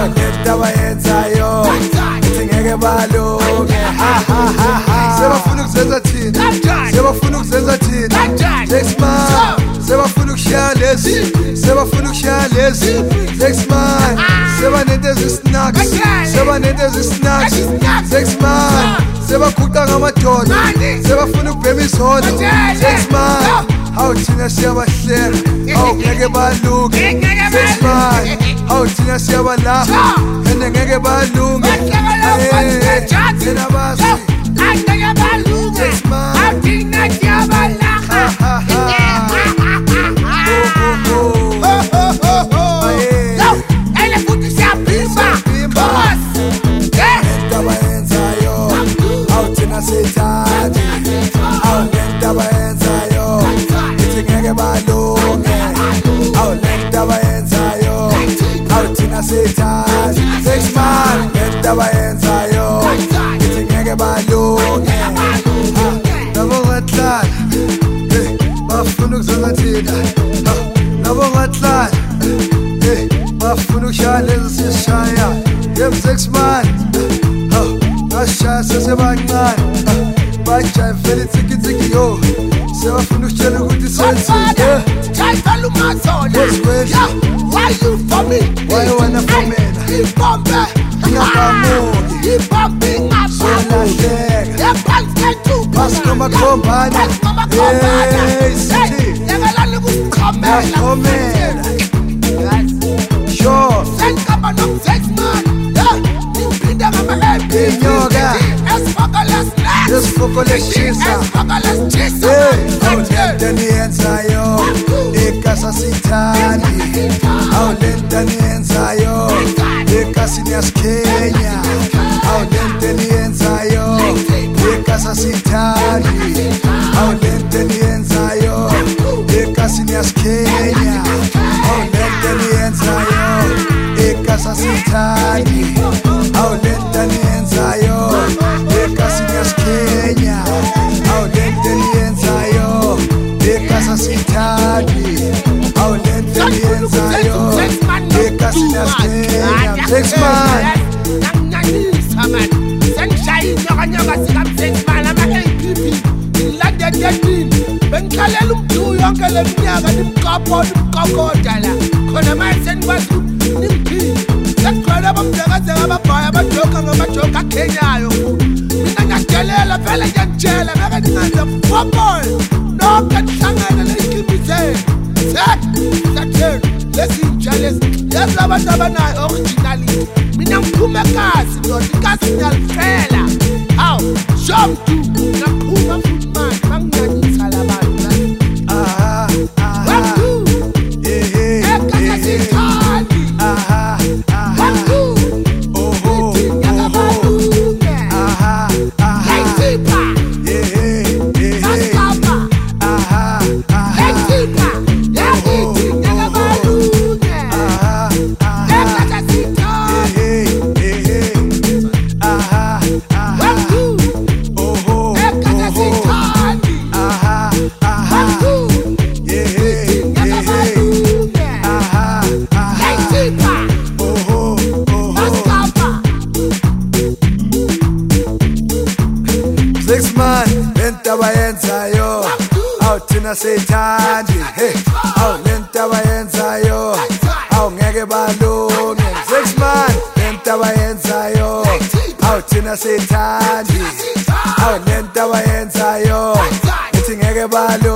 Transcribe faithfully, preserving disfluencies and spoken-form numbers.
awu lento abayenzayo ithi ngeke balunge. Sebafuna ukuzenza thina, sebafuna ukuzenza thina. Next man, sebafuna ukushaya lezi, sebafuna ukushaya lezi. Next man, sebanento ezisnacks, sebanento ezisnacks. Next man, sebaguqa ngamadoda, sebafuna ukubhema isono. Next man, hawu thina siyabahleka, hawu ngeke balunge. Next man, hawu thina siyabalapha, ende ngeke balunge. Thina basi bafuna ukuzenza thina, nabo ngahlala bafuna ukushaya lezi sishaya. Them six man bashaya sesebancane, bajayivela itsikitsiki yo, sebafuna ukutshela ukuthi senzile. Why you for me? Why you wanna for me? Ibombe ngakamuki ibombe ngabalahleka yabantu basinoma khombana hey sithi yakalani kusiqhamela ngomela sure senkaba nomsexman la niphinda ngama happy inyoka esifakalasna esifakalasisa esifakalasisa awulento niyenzayo ikasa sithandi, awulento niyenzayo ikasi niyasikhenya, awulento niyenzayo ikasa sithandi, awulento niyenzayo ikasi niyasikhenya, awulento niyenzayo ikasa sithandi, awulento niyenzayo ikasi niyasikhenya, awulento niyenzayo ikasa sithandi, awulento niyenzayo ikasi niyasikhenya. Six man nanganisa man sengishaya inyokanyoka sika-six man ama-A P P ngilandededini bengikhalela umduku yonke le minyaka nimqaphoda umqokoda la khona manje senikwazi ukuthi ningiphile sekugcwele abamdekazeka ababhaya abajoka ngamajoka akhenyayo. Mina ngiyadelela phela ngiyangitshela ngeke ningenza football nonke nihlangane ney'kimbi zenu satheni lezi ntsha lezi lezi abantu abanayo originality. Mina ngiphume kasi ndoda ikasi ngiyalifela hawu shomdu ngaphuma futhi manje banginanyisa la bantu aha aha eh eh ekakasithandi aha aha oho aha aha Lexipa eh eh eh Masapa aha aha Lexipa Lexipa Nyakabalunge aha aha ekakasithandi eh eh aha aha oho ekakasithandi aha aha eh eh Nyakabalunge aha aha Lexipa oho oho Masapa six man lento abayenzayo awu thina seyithandi, hey awu lento abayenzayo awu ngeke balunge. Six man lento abayenzayo awu thina seyithandi, awu lento abayenzayo ithi ngeke balunge.